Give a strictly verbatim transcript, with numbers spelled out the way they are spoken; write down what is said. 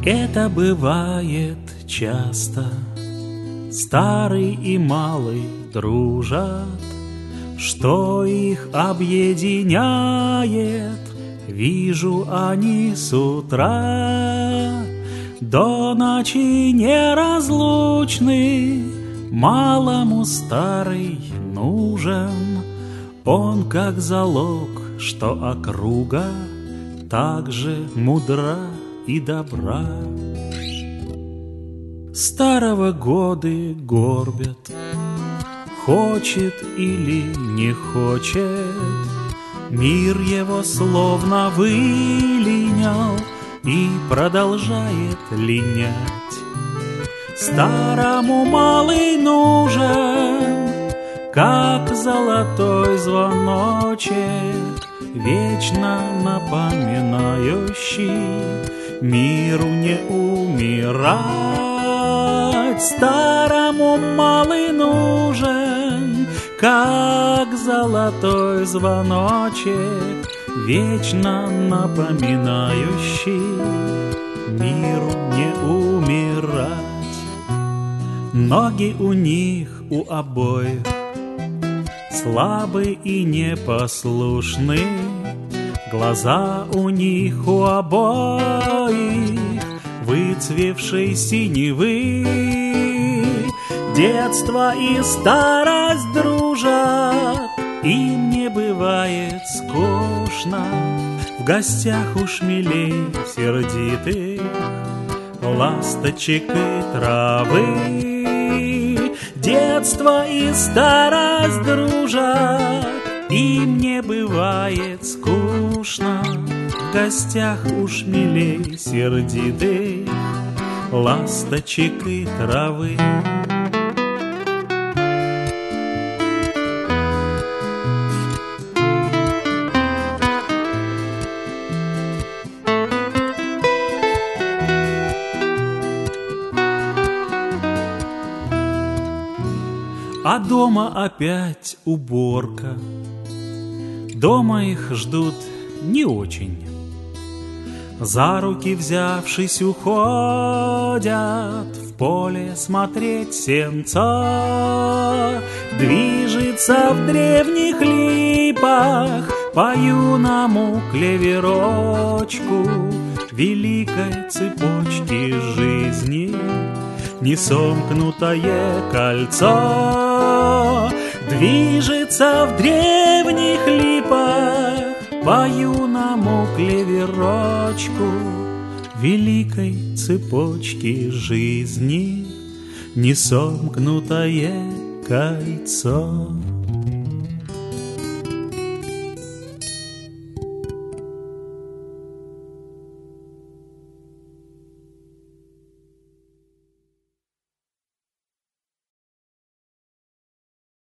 Это бывает часто. Старый и малый дружат. Что их объединяет? Вижу, они с утра до ночи неразлучны. Малому старый нужен, он как залог, что округа так же мудра и добра. Старого годы горбят, хочет или не хочет, мир его словно вылинял и продолжает линять. Старому малый нужен, как золотой звоночек, вечно напоминающий миру не умирать. Старому малый нужен, как золотой звоночек, вечно напоминающий миру не умирать. Ноги у них у обоих слабы и непослушны, глаза у них у обоих выцвевшей синевы. Детство и старость дружат, им не бывает скучно в гостях у шмелей сердитых, ласточек и травы. Детство и старость дружат, им не бывает скучно в гостях у шмелей сердитых, ласточек и травы. А дома опять уборка. Дома их ждут не очень. За руки взявшись уходят в поле смотреть сенца. Движется в древних липах по юному клеверочку великой цепочки жизни несомкнутое кольцо. Движется в древних липах по юному клеверочку великой цепочки жизни несомкнутое кольцо.